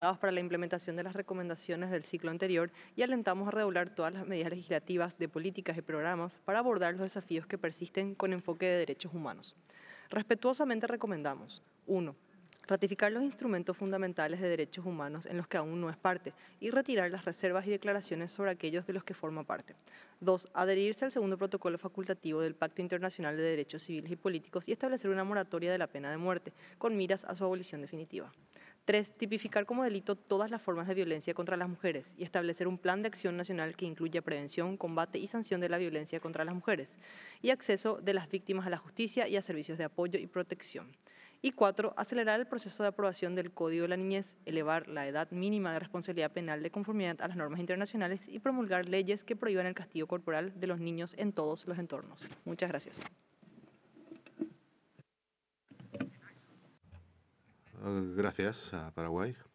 para la implementación de las recomendaciones del ciclo anterior y alentamos a redoblar todas las medidas legislativas, de políticas y programas para abordar los desafíos que persisten con enfoque de derechos humanos. Respetuosamente recomendamos: 1. Ratificar los instrumentos fundamentales de derechos humanos en los que aún no es parte y retirar las reservas y declaraciones sobre aquellos de los que forma parte. 2. Adherirse al segundo protocolo facultativo del Pacto Internacional de Derechos Civiles y Políticos y establecer una moratoria de la pena de muerte, con miras a su abolición definitiva. 3. Tipificar como delito todas las formas de violencia contra las mujeres y establecer un plan de acción nacional que incluya prevención, combate y sanción de la violencia contra las mujeres y acceso de las víctimas a la justicia y a servicios de apoyo y protección. Y 4. Acelerar el proceso de aprobación del Código de la Niñez, elevar la edad mínima de responsabilidad penal de conformidad a las normas internacionales y promulgar leyes que prohíban el castigo corporal de los niños en todos los entornos. Muchas gracias. Gracias a Paraguay.